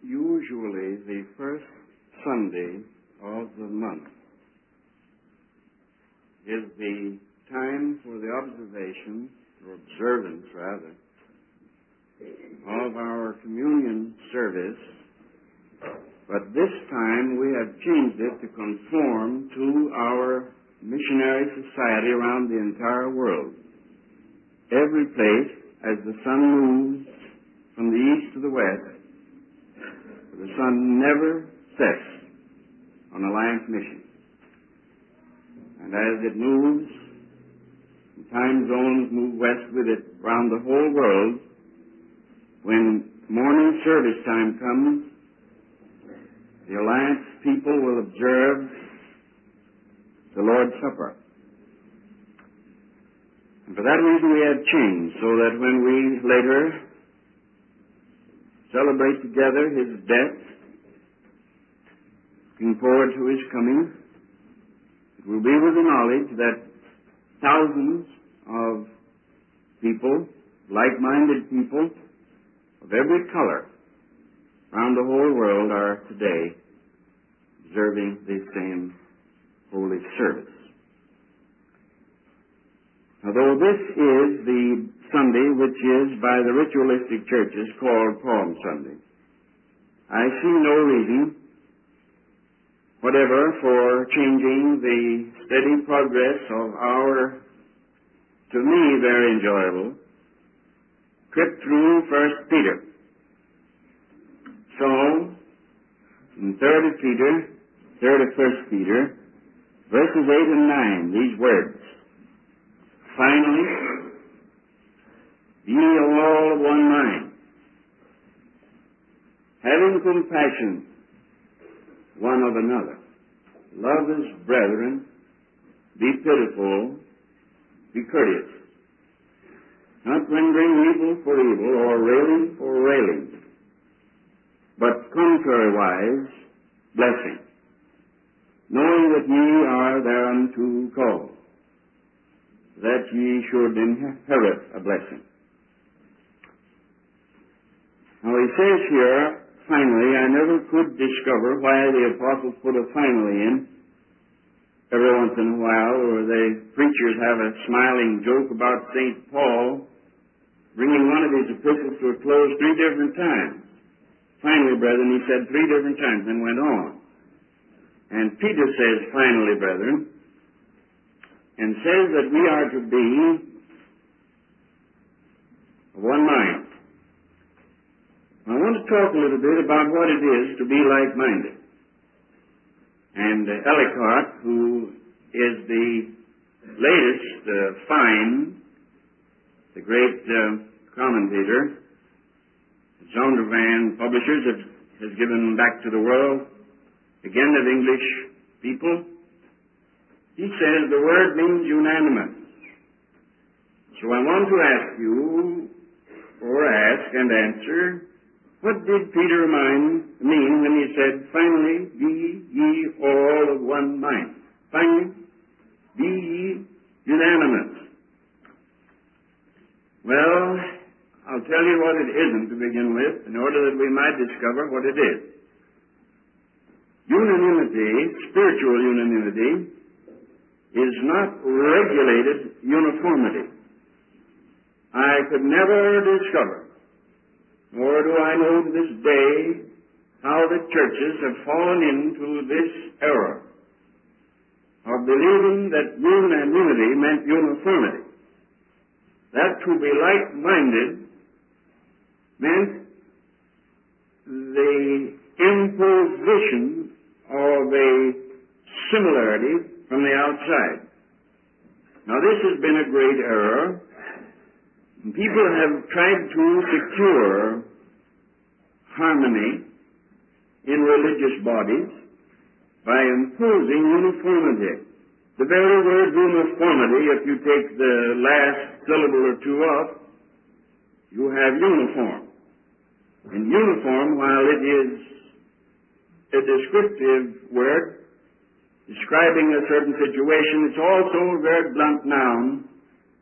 Usually the first Sunday of the month is the time for the observation, or observance rather, of our communion service, but this time we have changed it to conform to our missionary society around the entire world. Every place, as the sun moves from the east to the west, the sun never sets on Alliance Mission. And as it moves, time zones move west with it around the whole world. When morning service time comes, the Alliance people will observe the Lord's Supper. And for that reason we have changed, so that when we later celebrate together His death, looking forward to His coming, it will be with the knowledge that thousands of people, like-minded people, of every color around the whole world are today observing the same holy service. Although this is the Sunday which is by the ritualistic churches called Palm Sunday, I see no reason whatever for changing the steady progress of our, to me, very enjoyable trip through 1 Peter. So, in 3rd of 1 Peter, verses 8 and 9, these words, "Finally, be ye all of one mind, having compassion one of another. Love as brethren, be pitiful, be courteous, not rendering evil for evil, or railing for railing, but contrariwise blessing, knowing that ye are thereunto called, that ye should inherit a blessing." Now he says here, finally, I never could discover why the apostles put a finally in every once in a while, or the preachers have a smiling joke about St. Paul bringing one of his epistles to a close 3 different times. Finally, brethren, he said 3 different times and went on. And Peter says, finally, brethren, and says that we are to be of one mind. I want to talk a little bit about what it is to be like-minded. And Ellicott, who is the latest find, the great commentator, Zondervan Publishers has given back to the world, again of English people, he says the word means unanimous. So I want to ask you, or ask and answer, what did Peter mean when he said, finally, be ye all of one mind? Finally, be ye unanimous. Well, I'll tell you what it isn't to begin with, in order that we might discover what it is. Unanimity, spiritual unanimity, is not regulated uniformity. I could never discover, nor do I know to this day, how the churches have fallen into this error of believing that unanimity meant uniformity. That to be like-minded meant the imposition of a similarity from the outside. Now this has been a great error. People have tried to secure harmony in religious bodies by imposing uniformity. The very word uniformity, if you take the last syllable or two off, you have uniform. And uniform, while it is a descriptive word describing a certain situation, it's also a very blunt noun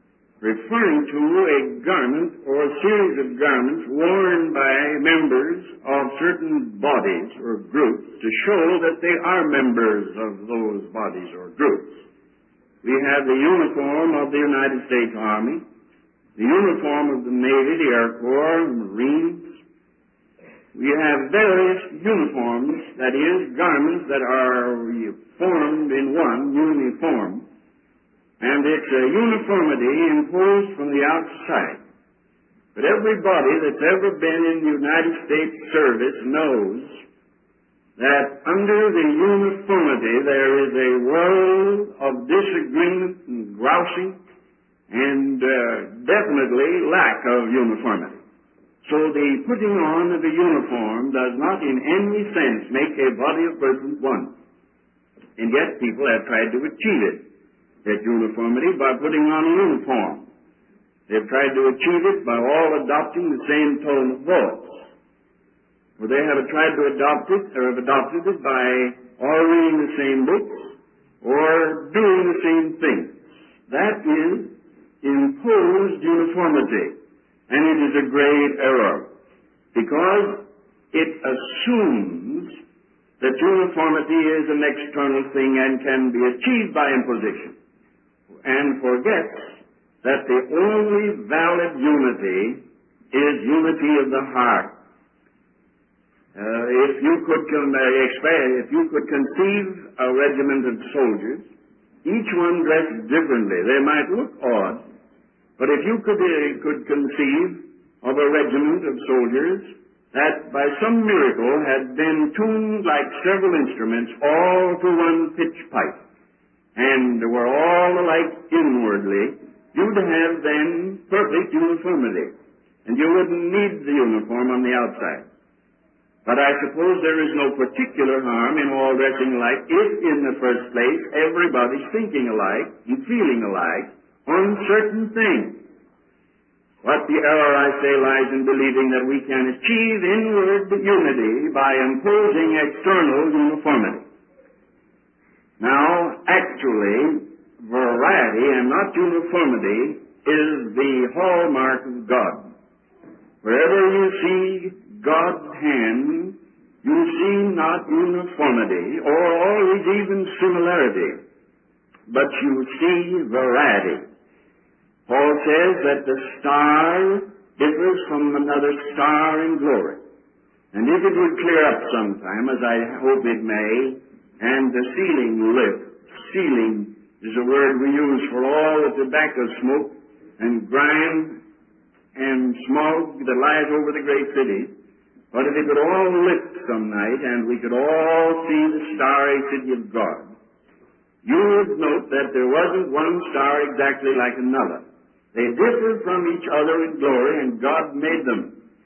referring to a garment or a series of garments worn by members of certain bodies or groups to show that they are members of those bodies or groups. We have the uniform of the United States Army, the uniform of the Navy, the Air Corps, Marines. We have various uniforms, that is, garments that are formed in one uniform. And it's a uniformity imposed from the outside. But everybody that's ever been in the United States service knows that under the uniformity there is a world of disagreement and grousing and definitely lack of uniformity. So the putting on of a uniform does not in any sense make a body of persons one. And yet people have tried to achieve it, that uniformity, by putting on a uniform. They've tried to achieve it by all adopting the same tone of voice. Or they have tried to adopt it, or have adopted it by all reading the same books, or doing the same things. That is imposed uniformity. And it is a great error, because it assumes that uniformity is an external thing and can be achieved by imposition, and forgets that the only valid unity is unity of the heart. If you could conceive a regiment of soldiers, each one dressed differently, they might look odd, but if you could conceive of a regiment of soldiers that by some miracle had been tuned like several instruments all to one pitch pipe, and were all alike inwardly, you'd have then perfect uniformity, and you wouldn't need the uniform on the outside. But I suppose there is no particular harm in all dressing alike if, in the first place, everybody's thinking alike and feeling alike on certain things. What the error, I say, lies in believing that we can achieve inward unity by imposing external uniformity. Now, actually, variety and not uniformity is the hallmark of God. Wherever you see God's hand, you see not uniformity or always even similarity, but you see variety. Paul says that the star differs from another star in glory. And if it would clear up sometime, as I hope it may, and the ceiling lift, ceiling is a word we use for all the tobacco smoke and grime and smog that lies over the great cities. But if it could all lift some night and we could all see the starry city of God, you would note that there wasn't one star exactly like another. They differed from each other in glory, and God made them.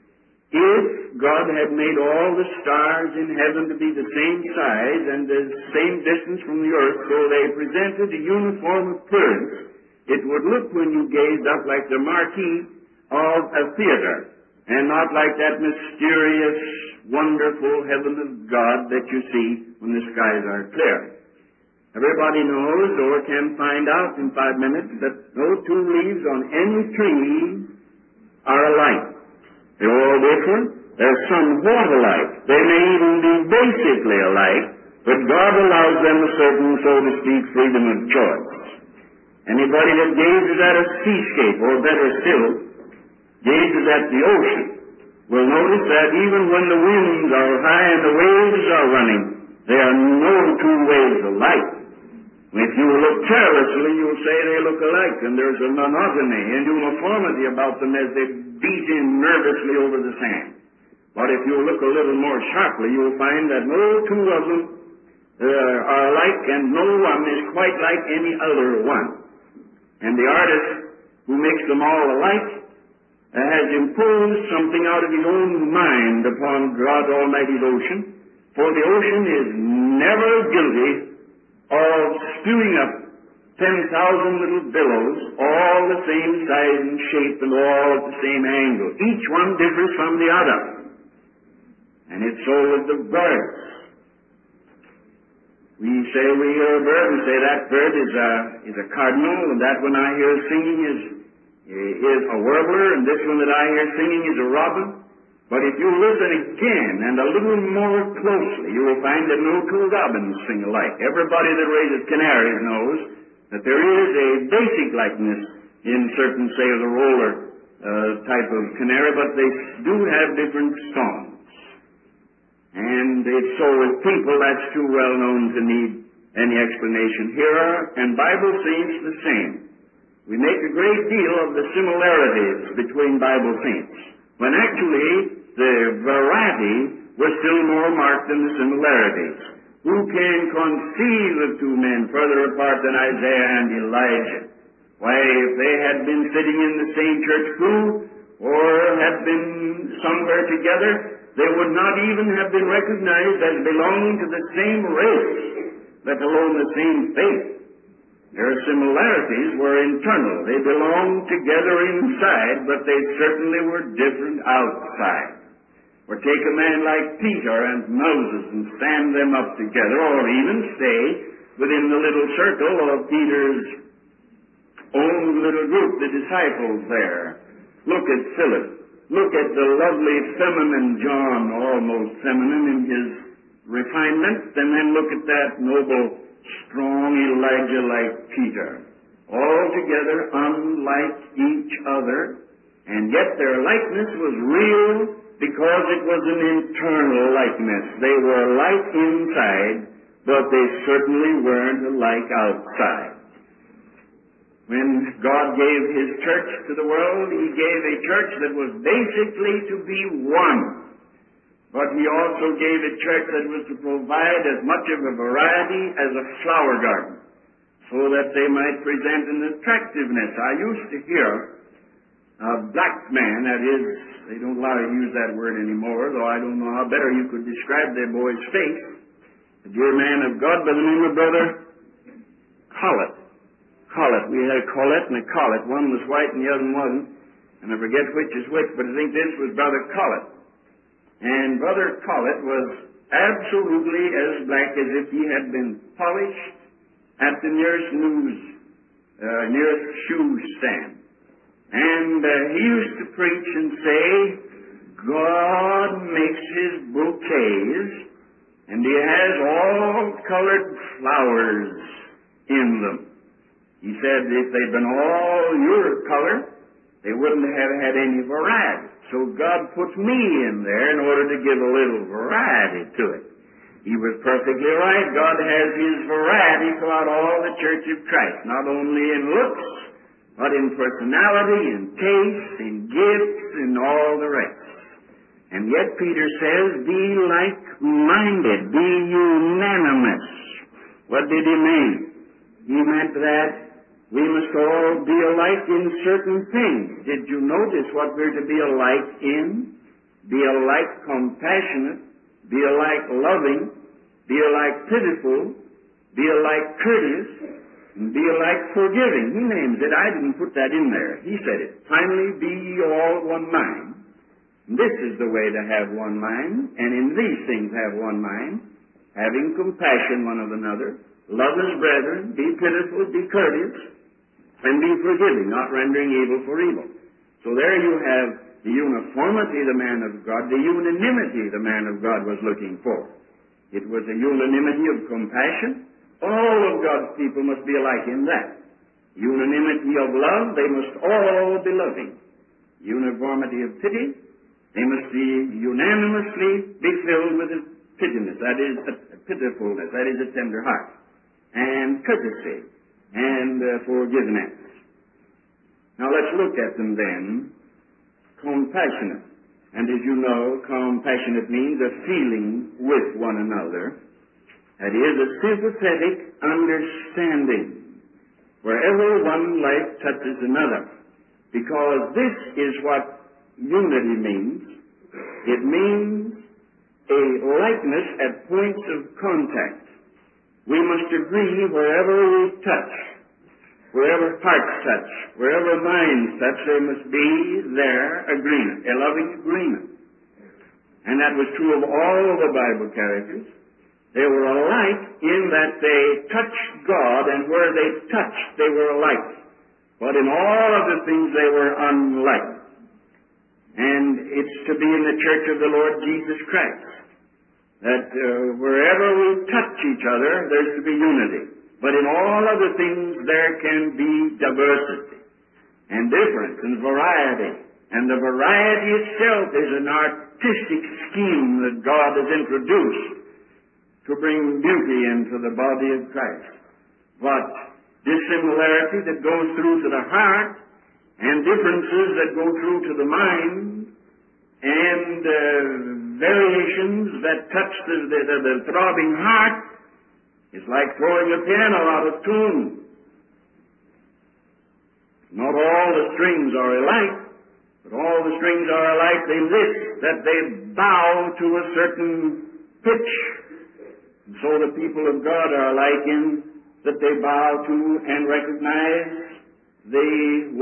If God had made all the stars in heaven to be the same size and the same distance from the earth, so they presented a uniform appearance, it would look when you gazed up like the marquee of a theater, and not like that mysterious, wonderful heaven of God that you see when the skies are clear. Everybody knows or can find out in 5 minutes that no two leaves on any tree are alike. They're all different. They're somewhat alike. They may even be basically alike, but God allows them a certain, so to speak, freedom of choice. Anybody that gazes at a seascape, or better still, gazes at the ocean, will notice that even when the winds are high and the waves are running, there are no two waves alike. If you look carelessly, you'll say they look alike, and there's a monotony and uniformity about them as they beat in nervously over the sand. But if you look a little more sharply, you'll find that no two of them are alike, and no one is quite like any other one. And the artist who makes them all alike has imposed something out of his own mind upon God Almighty's ocean, for the ocean is never guilty of spewing up 10,000 little billows, all the same size and shape and all at the same angle. Each one differs from the other. And it's so with the birds. We hear a bird and say that bird is a cardinal, and that one I hear singing is a warbler, and this one that I hear singing is a robin. But if you listen again and a little more closely, you will find that no two robins sing alike. Everybody that raises canaries knows that there is a basic likeness in certain, say, of the roller type of canary, but they do have different songs. And it's so with people, that's too well known to need any explanation. Here and Bible saints the same. We make a great deal of the similarities between Bible saints, when actually the variety was still more marked than the similarities. Who can conceive of two men further apart than Isaiah and Elijah? Why, if they had been sitting in the same church pew or had been somewhere together, they would not even have been recognized as belonging to the same race, let alone the same faith. Their similarities were internal. They belonged together inside, but they certainly were different outside. Or take a man like Peter and Moses and stand them up together, or even stay within the little circle of Peter's own little group, the disciples there. Look at Philip. Look at the lovely feminine John, almost feminine in his refinement, and then look at that noble, strong Elijah like Peter. Altogether unlike each other, and yet their likeness was real because it was an internal likeness. They were alike inside, but they certainly weren't alike outside. When God gave His church to the world, He gave a church that was basically to be one. But He also gave a church that was to provide as much of a variety as a flower garden, so that they might present an attractiveness. I used to hear a black man, that is, they don't allow you to use that word anymore, though I don't know how better you could describe their boy's face, a dear man of God by the name of Brother Collett. We had a Collett and a Collett. One was white and the other one wasn't, and I forget which is which, but I think this was Brother Collett. And Brother Collett was absolutely as black as if he had been polished at the nearest shoe stand. And he used to preach and say, God makes His bouquets, and He has all colored flowers in them. He said if they'd been all your color, they wouldn't have had any variety. So God put me in there in order to give a little variety to it. He was perfectly right. God has His variety throughout all the Church of Christ, not only in looks, but in personality, in taste, in gifts, and all the rest. And yet Peter says, be like-minded, be unanimous. What did he mean? He meant that we must all be alike in certain things. Did you notice what we're to be alike in? Be alike compassionate, be alike loving, be alike pitiful, be alike courteous, and be alike forgiving. He names it. I didn't put that in there. He said it. Finally, be ye all one mind. This is the way to have one mind, and in these things have one mind, having compassion one of another, love as brethren, be pitiful, be courteous, and be forgiving, not rendering evil for evil. So there you have the uniformity of the man of God, the unanimity the man of God was looking for. It was a unanimity of compassion. All of God's people must be alike in that. Unanimity of love, they must all be loving. Uniformity of pity, they must be unanimously be filled with a pitiness, that is a pitifulness, that is a tender heart, and courtesy, and forgiveness. Now let's look at them then. Compassionate. And as you know, compassionate means a feeling with one another. That is a sympathetic understanding, wherever one life touches another. Because this is what unity means. It means a likeness at points of contact. We must agree wherever we touch, wherever hearts touch, wherever minds touch, there must be their agreement, a loving agreement. And that was true of all the Bible characters. They were alike in that they touched God, and where they touched, they were alike. but in all of the things they were unlike. And it's to be in the church of the Lord Jesus Christ, that wherever we touch each other, there's to be unity. But in all other things, there can be diversity and difference and variety. And the variety itself is an artistic scheme that God has introduced to bring beauty into the body of Christ. But dissimilarity that goes through to the heart, and differences that go through to the mind, and variations that touch the throbbing heart, is like throwing a piano out of tune. Not all the strings are alike, but all the strings are alike in this, that they bow to a certain pitch. And so the people of God are alike in that they bow to and recognize the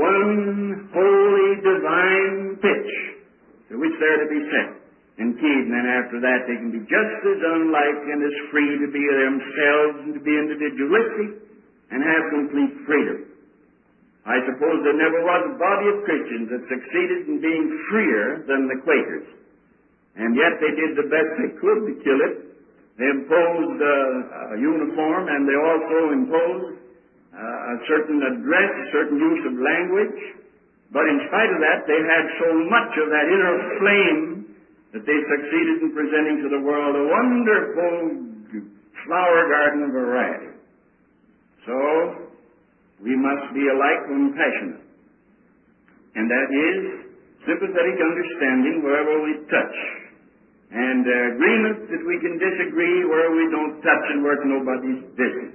one holy divine pitch to which they're to be set and keyed, and then after that they can be just as unlike and as free to be themselves and to be individualistic and have complete freedom. I suppose there never was a body of Christians that succeeded in being freer than the Quakers, and yet they did the best they could to kill it. They imposed a uniform, and they also imposed a certain address, a certain use of language. But in spite of that, they had so much of that inner flame that they succeeded in presenting to the world a wonderful flower garden of variety. So, we must be alike when passionate. And that is sympathetic understanding wherever we touch. And agreement that we can disagree where we don't touch and where it's nobody's business.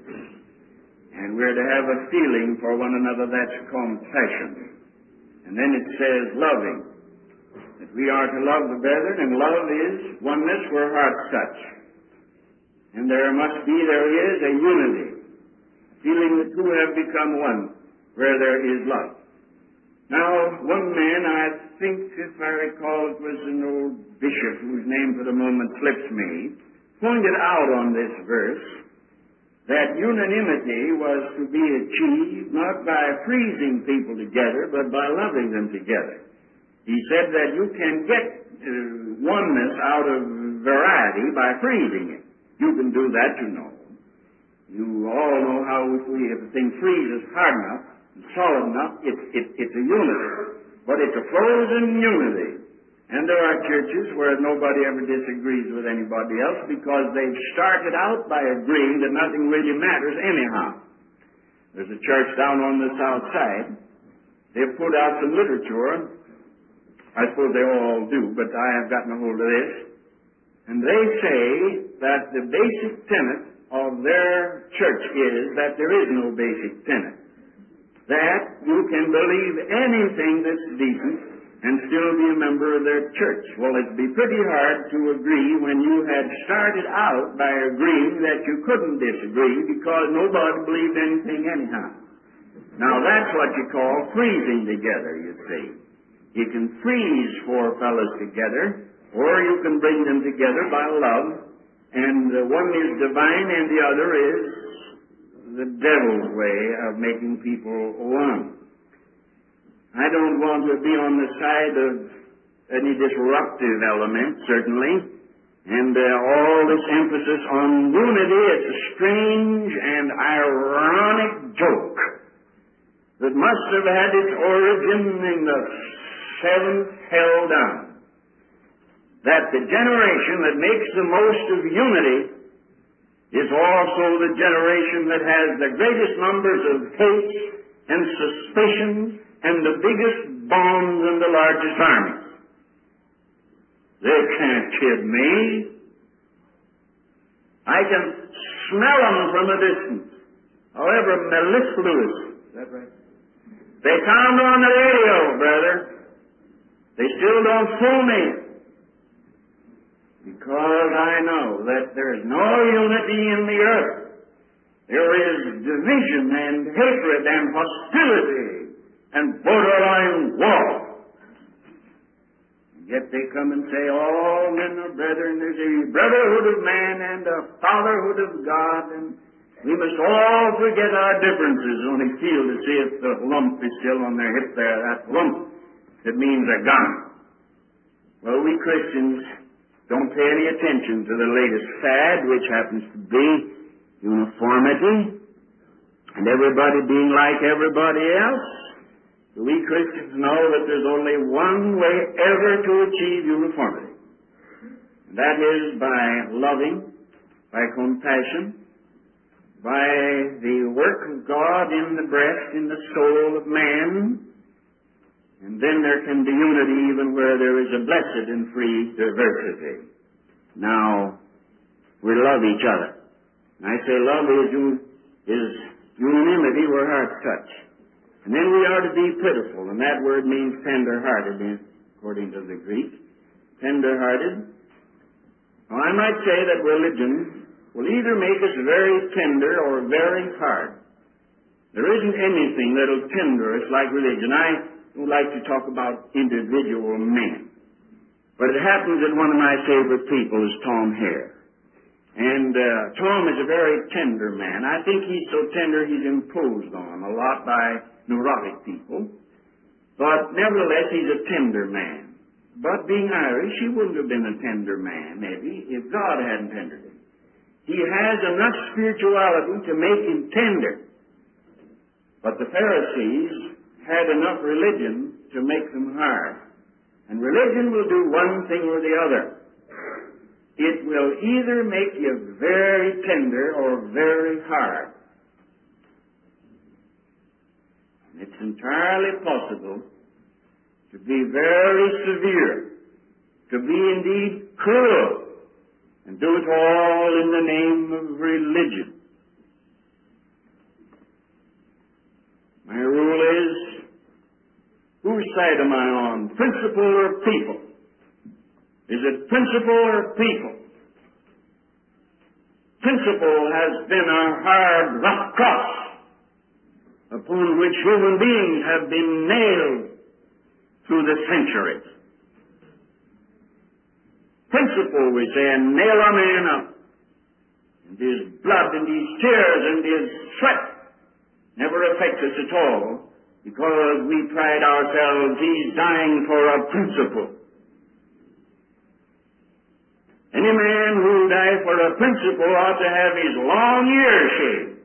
And we're to have a feeling for one another. That's compassion. And then it says loving. That we are to love the brethren, and love is oneness where hearts touch. And there is a unity. Feeling the two have become one where there is love. Now, one man, I think, if I recall, it was an old bishop whose name for the moment slips me, pointed out on this verse that unanimity was to be achieved not by freezing people together, but by loving them together. He said that you can get oneness out of variety by freezing it. You can do that, you know. You all know how if a thing freezes hard enough, solid enough, it's a unity. But it's a frozen unity. And there are churches where nobody ever disagrees with anybody else because they've started out by agreeing that nothing really matters anyhow. There's a church down on the south side. They've put out some literature. I suppose they all do, but I have gotten a hold of this. And they say that the basic tenet of their church is that there is no basic tenet. That you can believe anything that's decent and still be a member of their church. Well, it'd be pretty hard to agree when you had started out by agreeing that you couldn't disagree because nobody believed anything anyhow. Now, that's what you call freezing together, you see. You can freeze four fellows together, or you can bring them together by love, and one is divine and the other is the devil's way of making people one. I don't want to be on the side of any disruptive element, certainly, and all this emphasis on unity, it's a strange and ironic joke that must have had its origin in the seventh hell down. That the generation that makes the most of unity is also the generation that has the greatest numbers of hates and suspicions and the biggest bombs and the largest armies. They can't kid me. I can smell them from a distance, however mellifluous. Is that right? They sound on the radio, brother. They still don't fool me. Because I know that there is no unity in the earth. There is division and hatred and hostility and borderline war. Yet they come and say, all men are brethren. There's a brotherhood of man and a fatherhood of God. And We must all forget our differences, only feel to see if the lump is still on their hip there. That lump, it means they're gone. Well, we Christians don't pay any attention to the latest fad, which happens to be uniformity, and everybody being like everybody else. We Christians know that there's only one way ever to achieve uniformity. And that is by loving, by compassion, by the work of God in the breast, in the soul of man. And then there can be unity even where there is a blessed and free diversity. Now, we love each other. And I say love is unanimity where hearts touch. And then we are to be pitiful, and that word means tender-hearted, according to the Greek. Tender-hearted. Now, I might say that religion will either make us very tender or very hard. There isn't anything that'll tender us like religion. I don't like to talk about individual men. But it happens that one of my favorite people is Tom Hare. And Tom is a very tender man. I think he's so tender he's imposed on a lot by neurotic people. But nevertheless, he's a tender man. But being Irish, he wouldn't have been a tender man, maybe, if God hadn't tendered him. He has enough spirituality to make him tender. But the Pharisees had enough religion to make them hard. And religion will do one thing or the other. It will either make you very tender or very hard. And it's entirely possible to be very severe, to be indeed cruel, and do it all in the name of religion. My rule is, whose side am I on, principle or people? Is it principle or people? Principle has been a hard, rough cross upon which human beings have been nailed through the centuries. Principle, we say, and nail a man up. And his blood and his tears and his sweat never affects us at all, because we pride ourselves, he's dying for a principle. Any man who'll die for a principle ought to have his long ears shaved.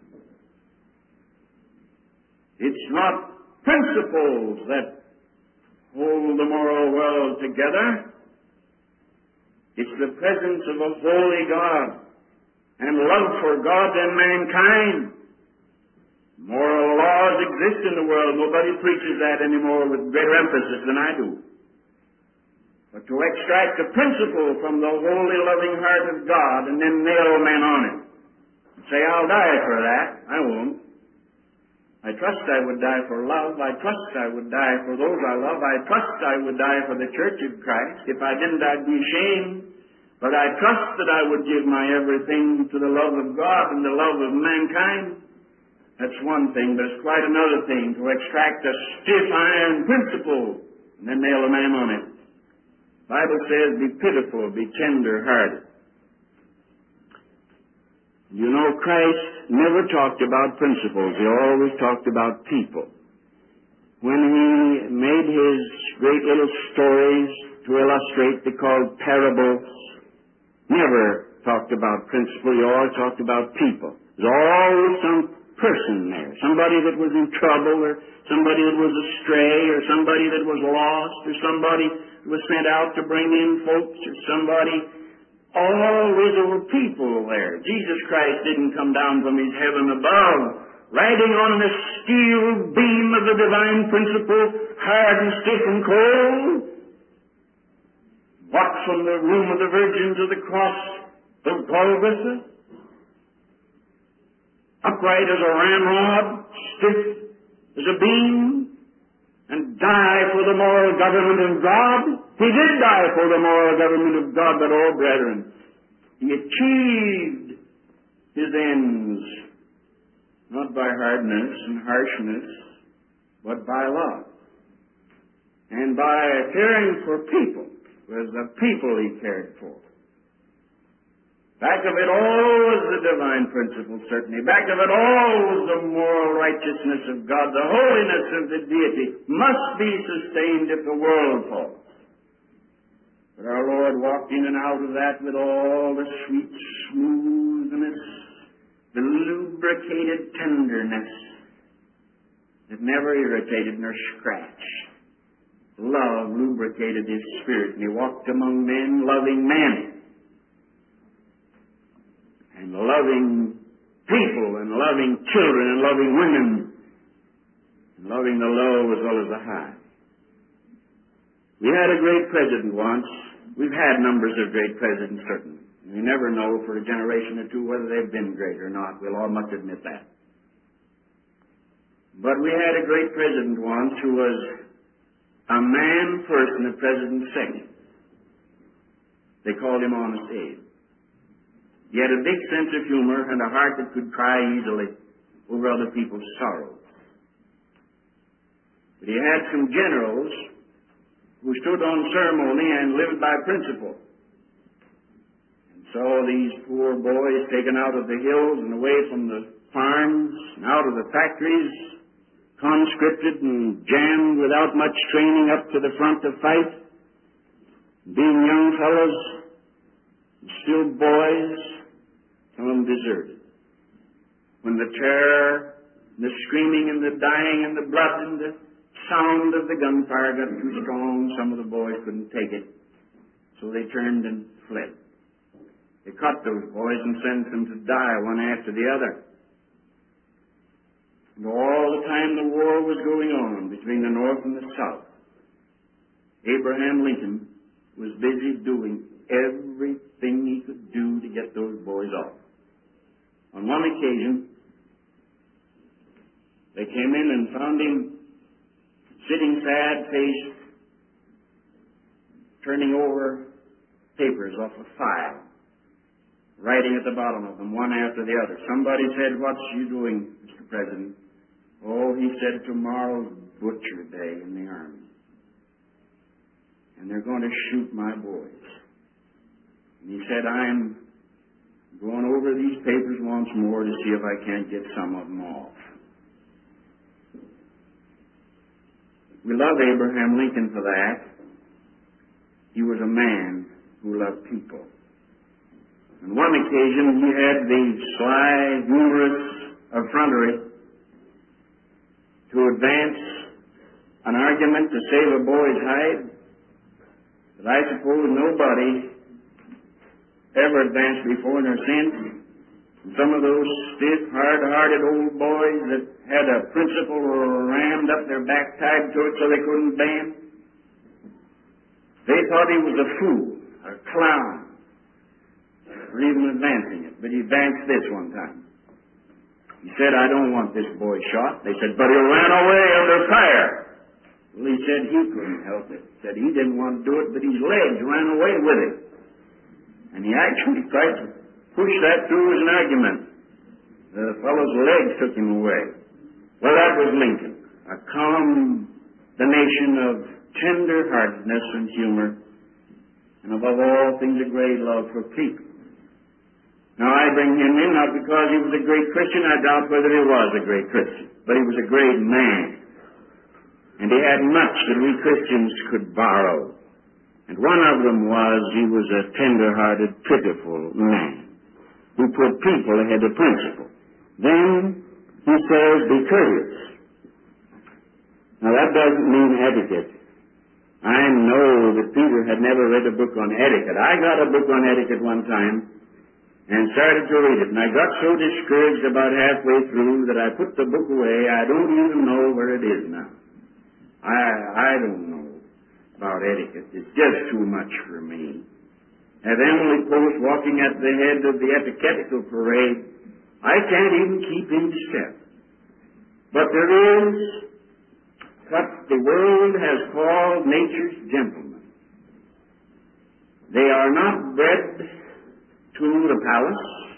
It's not principles that hold the moral world together. It's the presence of a holy God and love for God and mankind. Moral laws exist in the world. Nobody preaches that anymore with greater emphasis than I do. But to extract the principle from the holy, loving heart of God and then nail men on it and say, I'll die for that, I won't. I trust I would die for love. I trust I would die for those I love. I trust I would die for the Church of Christ. If I didn't, I'd be ashamed. But I trust that I would give my everything to the love of God and the love of mankind. That's one thing, but it's quite another thing to extract a stiff iron principle and then nail a man on it. The Bible says, be pitiful, be tender-hearted. You know, Christ never talked about principles. He always talked about people. When he made his great little stories to illustrate, they called parables, never talked about principle. He always talked about people. There's always some person there, somebody that was in trouble, or somebody that was astray, or somebody that was lost, or somebody that was sent out to bring in folks, or somebody. Always there were people there. Jesus Christ didn't come down from his heaven above, riding on the steel beam of the divine principle, hard and stiff and cold. Walked from the room of the Virgin to the cross of Golgotha, upright as a ramrod, stiff as a beam, and die for the moral government of God. He did die for the moral government of God, but oh, brethren, he achieved his ends not by hardness and harshness, but by love. And by caring for people. It was the people he cared for. Back of it all was the divine principle, certainly. Back of it all was the moral righteousness of God. The holiness of the deity must be sustained if the world falls. But our Lord walked in and out of that with all the sweet smoothness, the lubricated tenderness that never irritated nor scratched. Love lubricated his spirit, and he walked among men, loving men, and loving people, and loving children, and loving women, and loving the low as well as the high. We had a great president once. We've had numbers of great presidents, certainly. We never know for a generation or two whether they've been great or not. We'll all must admit that. But we had a great president once who was a man first and a president second. They called him Honest Abe. He had a big sense of humor and a heart that could cry easily over other people's sorrows. But he had some generals who stood on ceremony and lived by principle. And so these poor boys taken out of the hills and away from the farms and out of the factories, conscripted and jammed without much training up to the front to fight, being young fellows, still boys, some of them deserted. When the terror, and the screaming and the dying and the blood and the sound of the gunfire got too strong, some of the boys couldn't take it. So they turned and fled. They caught those boys and sent them to die one after the other. And all the time the war was going on between the North and the South, Abraham Lincoln was busy doing everything he could do to get those boys off. On one occasion, they came in and found him sitting sad-faced, turning over papers off a file, writing at the bottom of them, one after the other. Somebody said, "What's you doing, Mr. President?" "Oh," he said, "tomorrow's Butcher Day in the Army, and they're going to shoot my boys." And he said, "I'm going over these papers once more to see if I can't get some of them off." We love Abraham Lincoln for that. He was a man who loved people. On one occasion, he had the sly, humorous effrontery to advance an argument to save a boy's hide that I suppose nobody ever advanced before nor since. And some of those stiff, hard-hearted old boys that had a principle rammed up their backside to it so they couldn't bend, they thought he was a fool, a clown, for even advancing it. But he advanced this one time. He said, "I don't want this boy shot." They said, "But he ran away under fire." Well, he said he couldn't help it. He said he didn't want to do it, but his legs ran away with him. And he actually tried to push that through as an argument. The fellow's legs took him away. Well, that was Lincoln, a combination of tender-heartedness and humor, and above all things a great love for people. Now, I bring him in not because he was a great Christian. I doubt whether he was a great Christian, but he was a great man. And he had much that we Christians could borrow. And one of them was he was a tender-hearted, pitiful man who put people ahead of principle. Then he says, "Be courteous." Now, that doesn't mean etiquette. I know that Peter had never read a book on etiquette. I got a book on etiquette one time and started to read it, and I got so discouraged about halfway through that I put the book away. I don't even know where it is now. I don't know about etiquette. It's just too much for me. As Emily Post walking at the head of the etiquettical parade, I can't even keep in step. But there is what the world has called nature's gentlemen. They are not bred to the palace,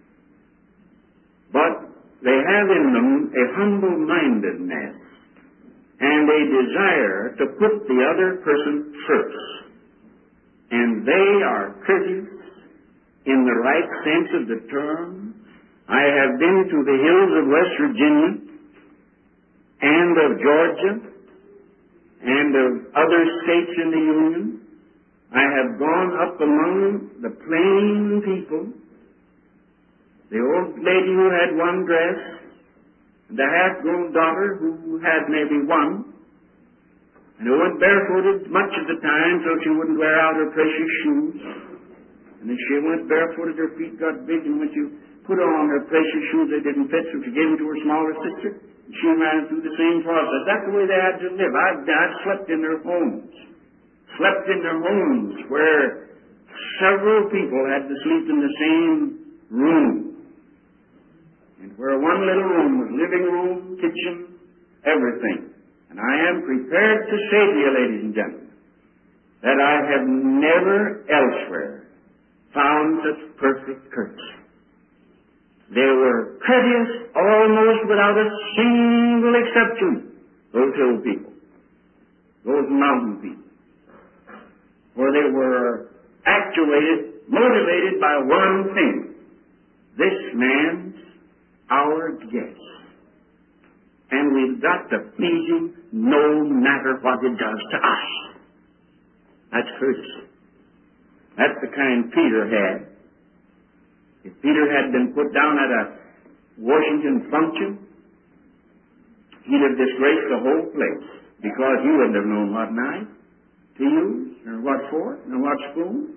but they have in them a humble-mindedness and a desire to put the other person first. And they are courteous in the right sense of the term. I have been to the hills of West Virginia and of Georgia and of other states in the Union. I have gone up among the plain people, the old lady who had one dress, and the half-grown daughter who had maybe one, and who went barefooted much of the time so she wouldn't wear out her precious shoes. And as she went barefooted, her feet got big, and when she put on her precious shoes, they didn't fit, so she gave them to her smaller sister. And she ran through the same process. That's the way they had to live. I've slept in their homes. Slept in their homes where several people had to sleep in the same room. And where one little room was living room, kitchen, everything. And I am prepared to say to you, ladies and gentlemen, that I have never elsewhere found such perfect courtesy. They were courteous almost without a single exception, those hill people, those mountain people. For they were actuated, motivated by one thing. This man's our guest. And we've got to please him no matter what it does to us. That's courtesy. That's the kind Peter had. If Peter had been put down at a Washington function, he'd have disgraced the whole place, because you wouldn't have known what knife to use, or what fork, or what spoon.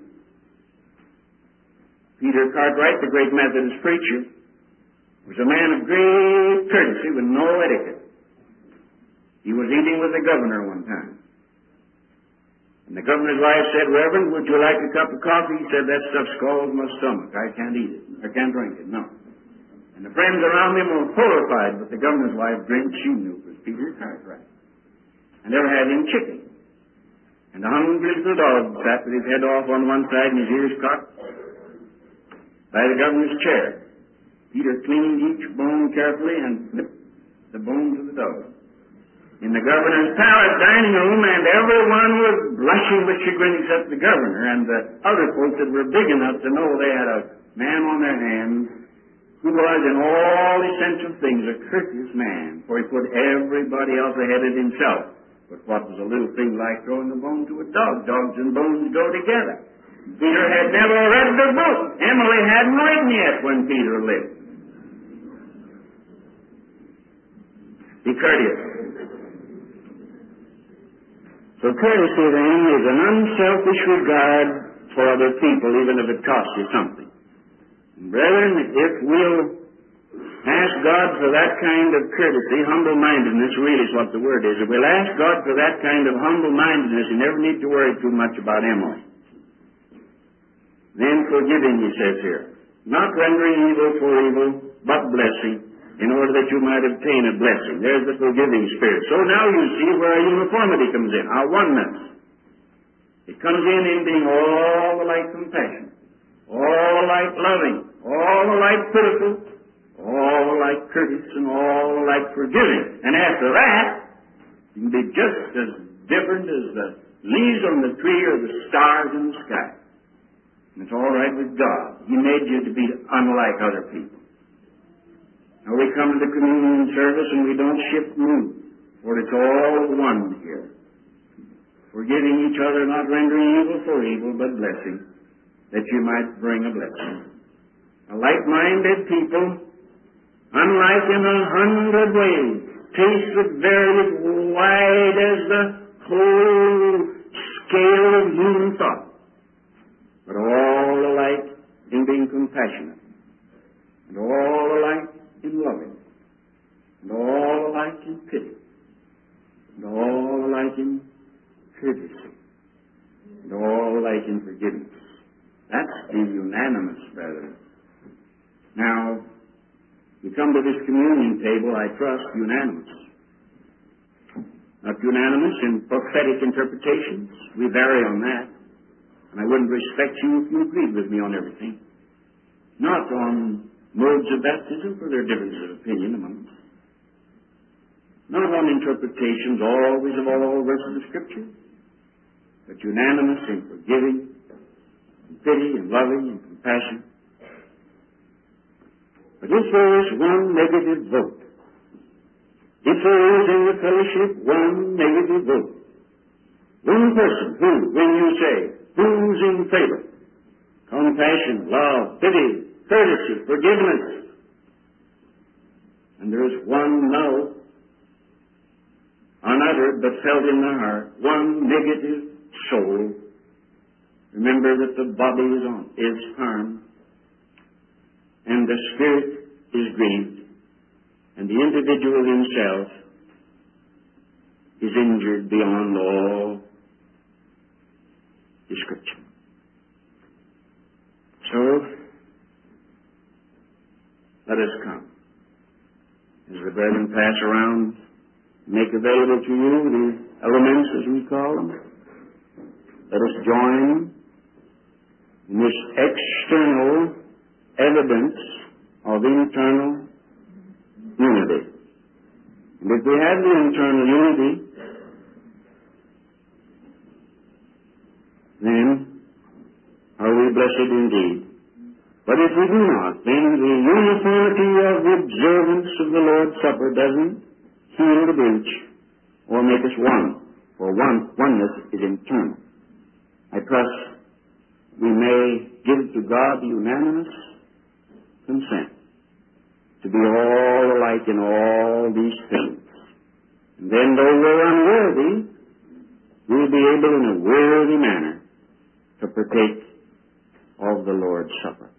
Peter Cartwright, the great Methodist preacher, was a man of great courtesy with no etiquette. He was eating with the governor one time. And the governor's wife said, "Reverend, would you like a cup of coffee?" He said, "That stuff scalds my stomach. I can't eat it. I can't drink it, no." And the friends around him were horrified, but the governor's wife drank. She knew it was Peter Cartwright. And they were having chicken. And the hungry little dog sat with his head off on one side and his ears cocked by the governor's chair. Peter cleaned each bone carefully and flipped the bone to the dog. In the governor's palace dining room, and everyone was blushing with chagrin except the governor and the other folks that were big enough to know they had a man on their hands who was in all essential things a courteous man, for he put everybody else ahead of himself. But what was a little thing like throwing a bone to a dog? Dogs and bones go together. Peter had never read the book. Emily hadn't written yet when Peter lived. Be courteous. So courtesy, then, is an unselfish regard for other people, even if it costs you something. And brethren, if we'll ask God for that kind of courtesy, humble-mindedness really is what the word is. If we'll ask God for that kind of humble-mindedness, you never need to worry too much about Emily. Then forgiving, he says here, not rendering evil for evil, but blessing, in order that you might obtain a blessing. There's the forgiving spirit. So now you see where uniformity comes in, our oneness. It comes in being all alike compassionate, all alike loving, all alike pitiful, all alike courteous, and all alike forgiving. And after that, you can be just as different as the leaves on the tree or the stars in the sky. And it's all right with God. He made you to be unlike other people. Now we come to the communion service and we don't shift mood, for it's all one here. Forgiving each other, not rendering evil for evil, but blessing, that you might bring a blessing. A like-minded people, unlike in 100 ways, tastes with very as wide as the whole scale of human thought, but all alike in being compassionate, and all alike in loving, and all alike in pity, and all alike in courtesy, and all alike in forgiveness. That's the unanimous, brethren. Now, you come to this communion table, I trust, unanimous. Not unanimous in prophetic interpretations. We vary on that. And I wouldn't respect you if you agreed with me on everything. Not on modes of baptism, for there are differences of opinion among us. Not on interpretations always of all verses of Scripture, but unanimous in forgiving, and pity and loving and compassion. But if there is one negative vote, if there is in the fellowship one negative vote, one person who, when you say, who's in favor? Compassion, love, pity, courtesy, forgiveness. And there is one no, unuttered but felt in the heart, one negative soul. Remember that the body is harmed, and the spirit is grieved, and the individual himself is injured beyond all description. So, let us come. As the brethren pass around, make available to you the elements, as we call them, let us join in this external evidence of internal unity. And if we have the internal unity, then are we blessed indeed. But if we do not, then the uniformity of the observance of the Lord's Supper doesn't heal the breach or make us one, for oneness is internal. I trust we may give to God unanimous consent to be all alike in all these things. And then, though we're unworthy, we'll be able in a worthy manner to partake of the Lord's Supper.